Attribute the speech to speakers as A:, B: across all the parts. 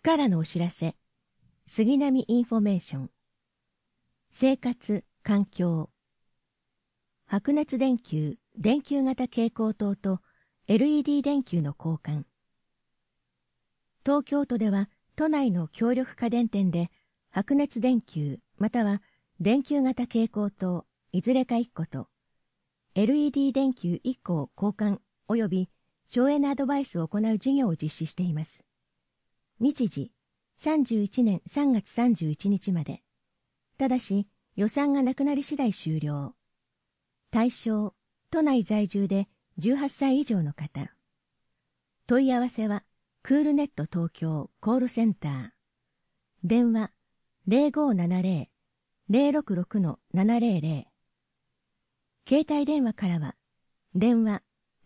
A: からのお知らせ、杉並インフォメーション、生活、環境、白熱電球、電球型蛍光灯と LED 電球の交換。東京都では都内の協力家電店で白熱電球または電球型蛍光灯いずれか1個と LED 電球1個を交換及び省エネアドバイスを行う事業を実施しています。日時31年3月31日まで。ただし予算がなくなり次第終了。対象、都内在住で18歳以上の方。問い合わせはクールネット東京コールセンター。電話 0570-066-700。携帯電話からは電話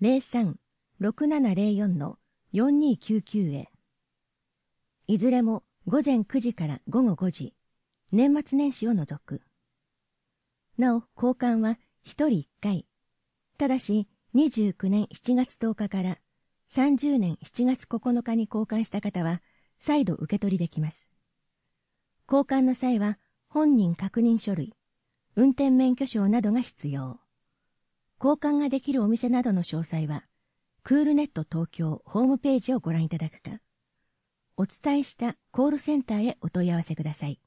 A: 03-6704-4299 へ。いずれも午前9時から午後5時、年末年始を除く。なお、交換は1人1回。ただし、29年7月10日から30年7月9日に交換した方は、再度受け取りできます。交換の際は、本人確認書類、運転免許証などが必要。交換ができるお店などの詳細は、クールネット東京ホームページをご覧いただくか、お伝えしたコールセンターへお問い合わせください。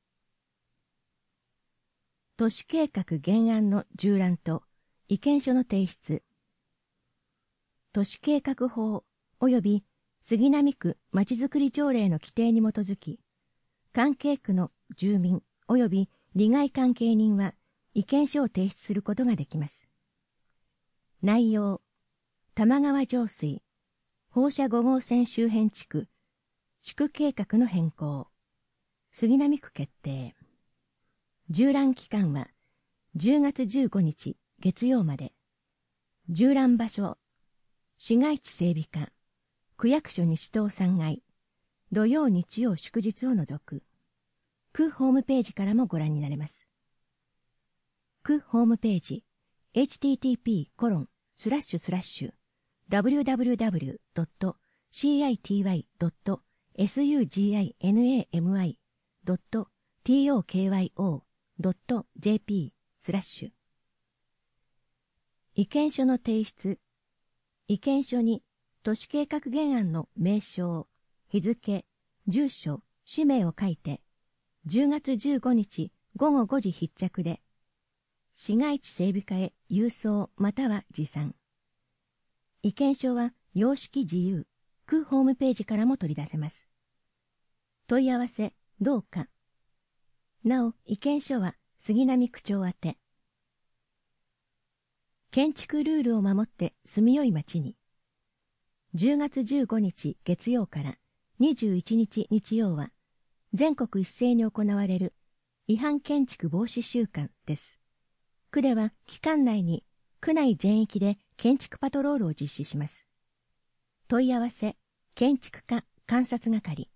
A: 都市計画原案の従覧と意見書の提出。都市計画法及び杉並区まちづくり条例の規定に基づき、関係区の住民及び利害関係人は意見書を提出することができます。内容、玉川上水、放射5号線周辺地区、地区計画の変更、杉並区決定。従覧期間は10月15日月曜まで。従覧場所、市街地整備課、区役所西棟3階、土曜日曜祝日を除く。区ホームページからもご覧になれます。区ホームページ、http://www.citywi.suginami.tokyo.jp/ 意見書の提出。意見書に都市計画原案の名称、日付、住所、氏名を書いて、10月15日午後5時必着で、市街地整備課へ郵送または持参。意見書は様式自由、区ホームページからも取り出せます。問い合わせ、どうか。なお、意見書は杉並区長宛て。建築ルールを守って住みよい街に。10月15日月曜から21日日曜は、全国一斉に行われる違反建築防止週間です。区では期間内に区内全域で建築パトロールを実施します。問い合わせ、建築課監察係。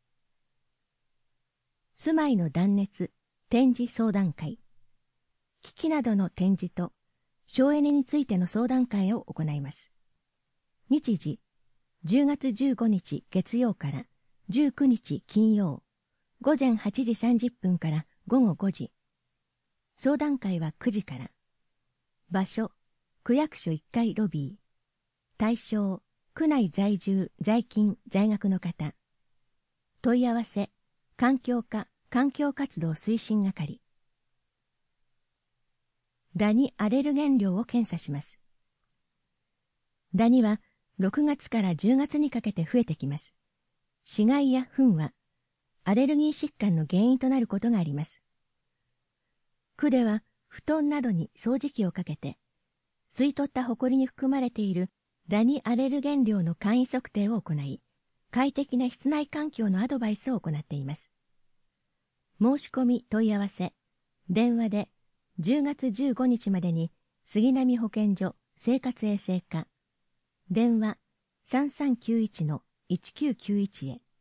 A: 住まいの断熱、展示相談会。機器などの展示と省エネについての相談会を行います。日時、10月15日月曜から19日金曜、午前8時30分から午後5時。相談会は9時から。場所、区役所1階ロビー。対象、区内在住、在勤、在学の方。問い合わせ、環境課、環境活動推進係。ダニアレルゲン量を検査します。ダニは6月から10月にかけて増えてきます。死骸や糞はアレルギー疾患の原因となることがあります。区では布団などに掃除機をかけて、吸い取ったホコリに含まれているダニアレルゲン量の簡易測定を行い、快適な室内環境のアドバイスを行っています。申し込み問い合わせ、電話で10月15日までに杉並保健所生活衛生課、電話 3391-1991 へ。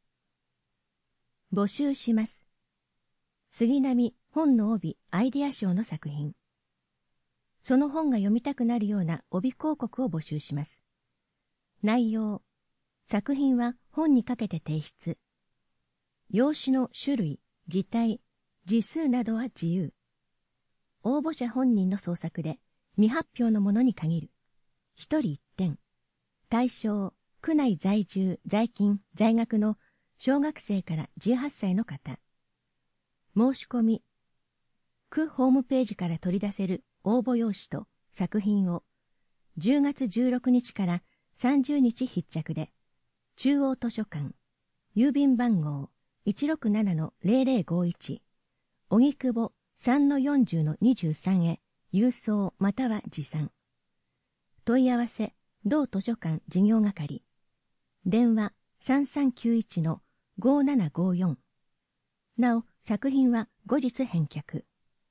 A: 募集します。杉並本の帯アイデア賞の作品。その本が読みたくなるような帯広告を募集します。内容、 作品は本にかけて提出。用紙の種類、字体、字数などは自由。応募者本人の創作で未発表のものに限る。一人一点。対象、区内在住、在勤、在学の小学生から18歳の方。申し込み。区ホームページから取り出せる応募用紙と作品を10月16日から30日必着で、中央図書館、郵便番号 167-0051、荻窪 3-40-23 へ郵送または持参。問い合わせ、同図書館事業係。電話 3391-5754。なお、作品は後日返却。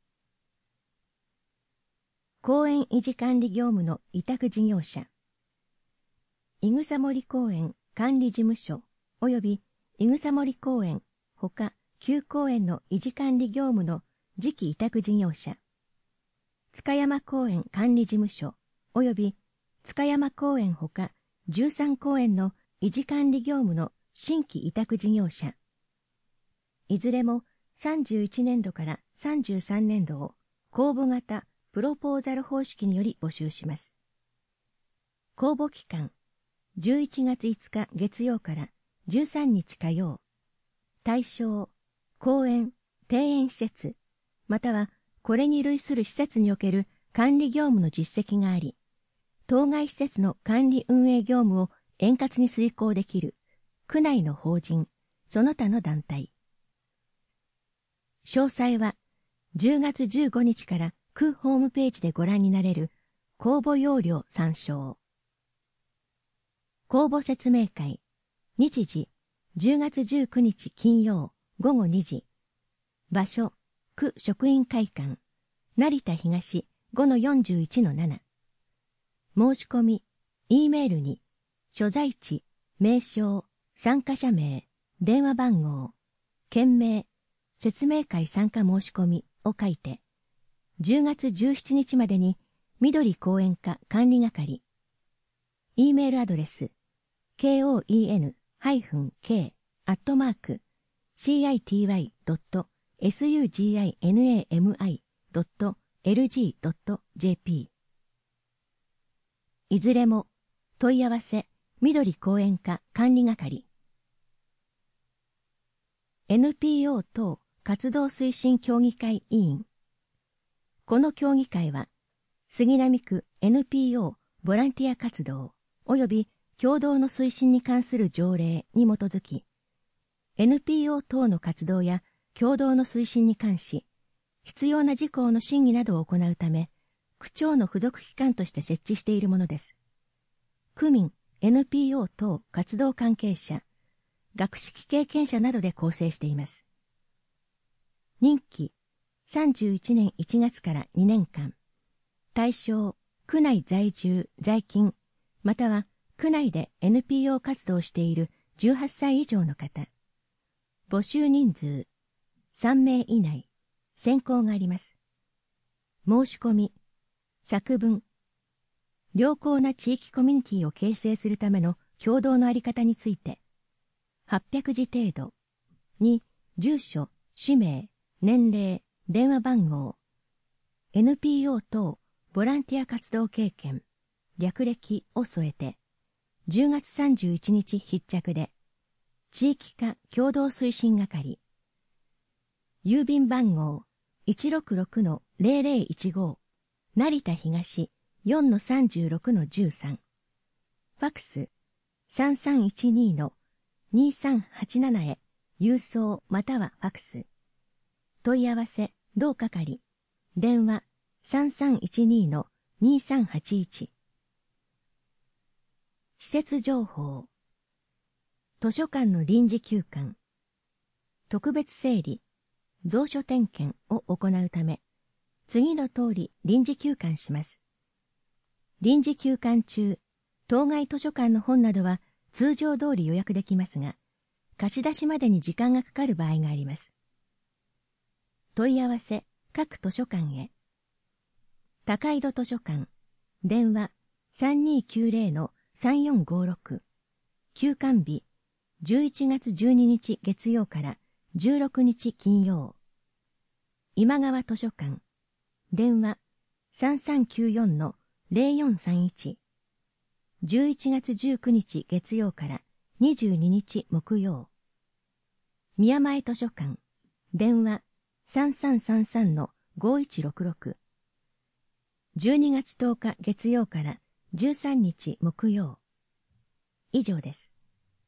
A: 公園維持管理業務の委託事業者。いぐさ森公園管理事務所及びいぐさ森公園ほか旧公園の維持管理業務の次期委託事業者。塚山公園管理事務所及び塚山公園ほか13公園の維持管理業務の新規委託事業者。いずれも31年度から33年度を公募型プロポーザル方式により募集します。公募期間、11月5日月曜から13日火曜。対象、公園、庭園施設、またはこれに類する施設における管理業務の実績があり、当該施設の管理運営業務を円滑に遂行できる、区内の法人、その他の団体。詳細は、10月15日から区ホームページでご覧になれる公募要領参照。公募説明会、日時、10月19日金曜午後2時。場所、区職員会館、成田東 5-41-7。申し込み、E メールに、所在地、名称、参加者名、電話番号、件名、説明会参加申し込みを書いて、10月17日までに緑公園課管理係、E メールアドレス、koen-k@sugimami.lg.jp。いずれも問い合わせ緑公園課管理係。NPO 等活動推進協議会委員。この協議会は、杉並区 NPO ボランティア活動及び共同の推進に関する条例に基づき、NPO 等の活動や共同の推進に関し、必要な事項の審議などを行うため、区庁の付属機関として設置しているものです。区民、NPO 等活動関係者、学識経験者などで構成しています。任期、31年1月から2年間。対象、区内在住、在勤、または区内で NPO 活動している18歳以上の方。募集人数、3名以内。選考があります。申し込み、作文。良好な地域コミュニティを形成するための共同のあり方について。800字程度。2、住所、氏名、年齢、電話番号。NPO 等ボランティア活動経験、略歴を添えて、10月31日必着で、地域課共同推進係。郵便番号 166-0015 成田東 4-36-13。ファックス 3312-2387 へ郵送またはファックス。問い合わせ同係。電話 3312-2381。施設情報。図書館の臨時休館。特別整理、蔵書点検を行うため、次の通り臨時休館します。臨時休館中、当該図書館の本などは通常通り予約できますが、貸し出しまでに時間がかかる場合があります。問い合わせ、各図書館へ。高井戸図書館、電話 3290-3456、 休館日、11月12日月曜から16日金曜。今川図書館。電話 3394-0431。11月19日月曜から22日木曜。宮前図書館。電話 3333-5166。12月10日月曜から13日木曜。以上です。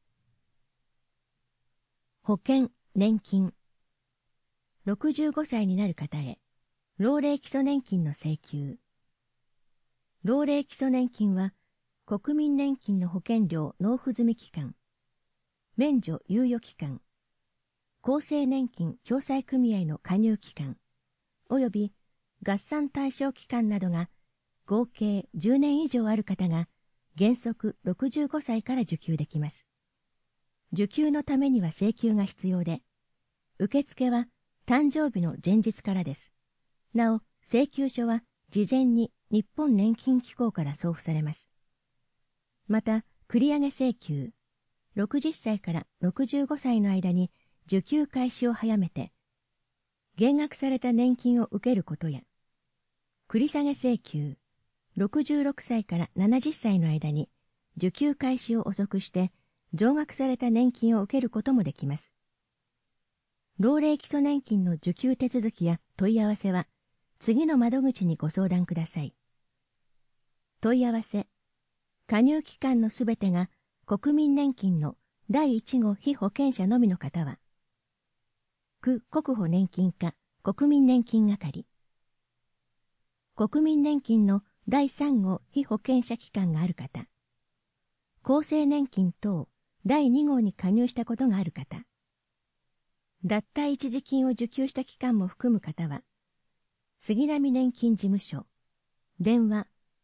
A: 保険、年金。65歳になる方へ、老齢基礎年金の請求。老齢基礎年金は、国民年金の保険料納付済み期間、免除猶予期間、厚生年金共済組合の加入期間、及び合算対象期間などが合計10年以上ある方が原則65歳から受給できます。受給のためには請求が必要で、受付は誕生日の前日からです。なお、請求書は事前に日本年金機構から送付されます。また、繰り上げ請求、60歳から65歳の間に受給開始を早めて、減額された年金を受けることや、繰り下げ請求、66歳から70歳の間に受給開始を遅くして、増額された年金を受けることもできます。老齢基礎年金の受給手続きや問い合わせは、次の窓口にご相談ください。問い合わせ、加入期間のすべてが国民年金の第1号被保険者のみの方は、区国保年金課国民年金係、国民年金の第3号被保険者期間がある方、厚生年金等第2号に加入したことがある方、脱退一時金を受給した期間も含む方は、杉並年金事務所、電話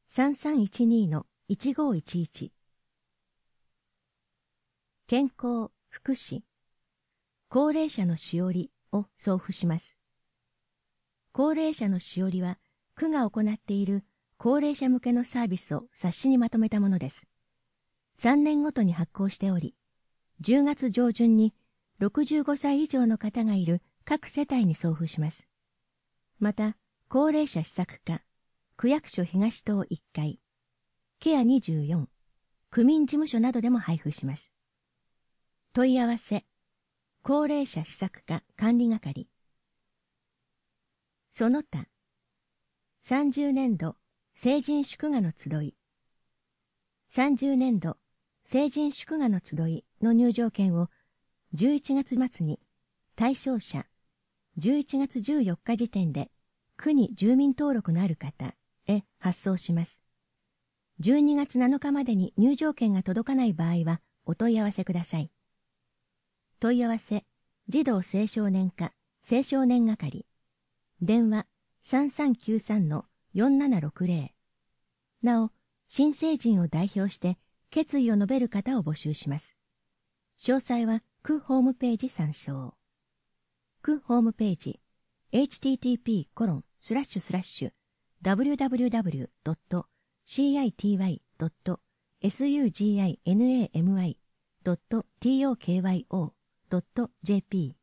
A: 3312-1511。健康、福祉、高齢者のしおりを送付します。高齢者のしおりは、区が行っている高齢者向けのサービスを冊子にまとめたものです。3年ごとに発行しており、10月上旬に65歳以上の方がいる各世帯に送付します。また、高齢者施策課、区役所東棟1階、ケア24、区民事務所などでも配布します。問い合わせ、高齢者施策課管理係。その他、30年度成人祝賀の集い、30年度成人祝賀の集いの入場券を11月末に対象者11月14日時点で区に住民登録のある方へ発送します。12月7日までに入場券が届かない場合はお問い合わせください。問い合わせ、児童青少年課青少年係、電話 3393-4760。なお、新成人を代表して決意を述べる方を募集します。詳細は区ホームページ参照。区ホームページ http://www.city.suginami.tokyo.jp/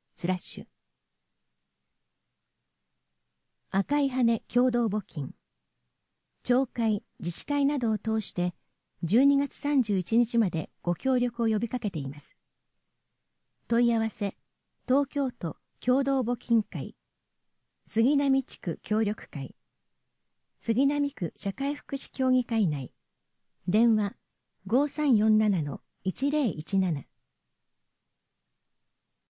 A: 赤い羽共同募金、町会、自治会などを通して12月31日までご協力を呼びかけています。問い合わせ、東京都共同募金会、杉並地区協力会、杉並区社会福祉協議会内、電話 5347-1017